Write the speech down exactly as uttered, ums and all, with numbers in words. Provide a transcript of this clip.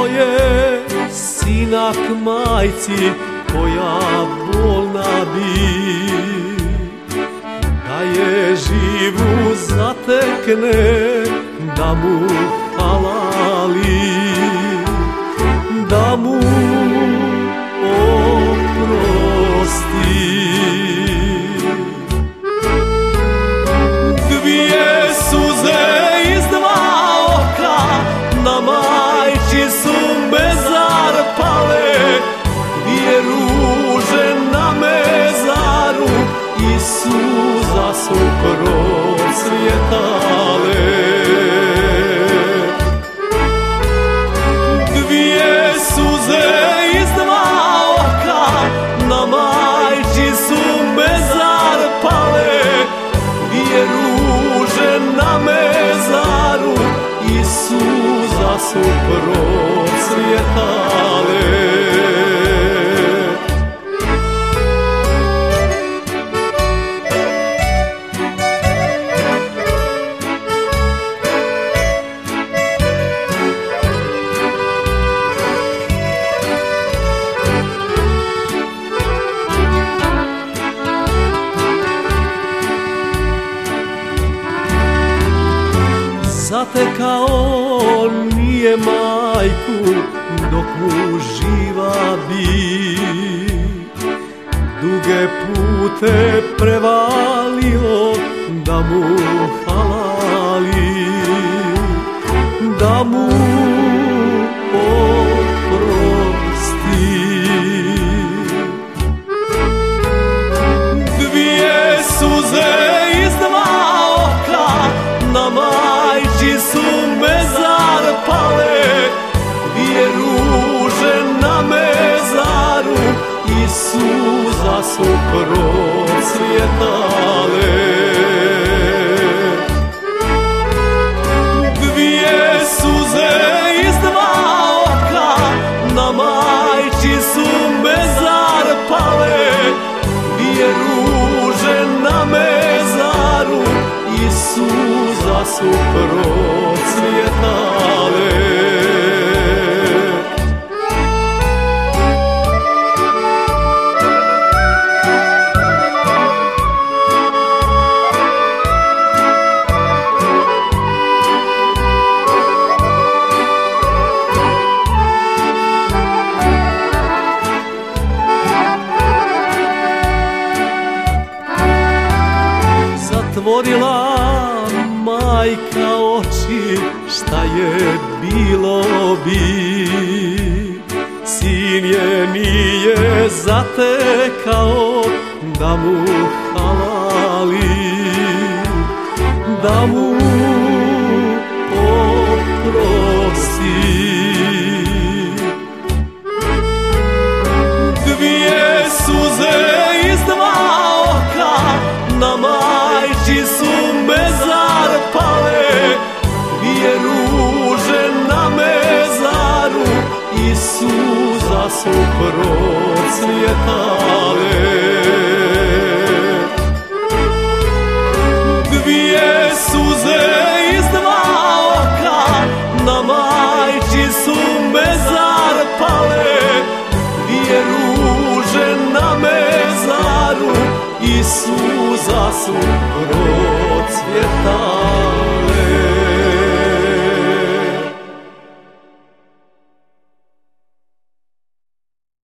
je sinak majci koja bolna bi, da je živu zatekne, da mu halali, da mu oprosti. Dvije suze iz dva oka na majči su mezar pale, dvije ruže na mezaru i suza su procvjetale. Dvije suze iz dva oka na majči su mezar pale, dvije ruže na mezaru i suza su procvjetale. Zatekao nije majku dok mu živa bi, duge pute prevalio da mu halali, da mu oprosti. Dvije suze iz dva oka na majči su mezar pale, dvije ruže na mezaru i suza su procvjetale. Dvije suze iz dva oka na majči su mezar pale, dvije ruže na mezaru i suza su procvjetale. Zatvorila majka oči, šta je bilo bi, sin je nije zatekao da mu halali, da mu oprosti. Dvije suze iz dva oka na majči su mezar pale, dvije ruže na mezaru i suza su procvjetale. Dvije suze iz dva oka na majči su mezar pale, dvije ruže na mezaru i suza su procvjetale.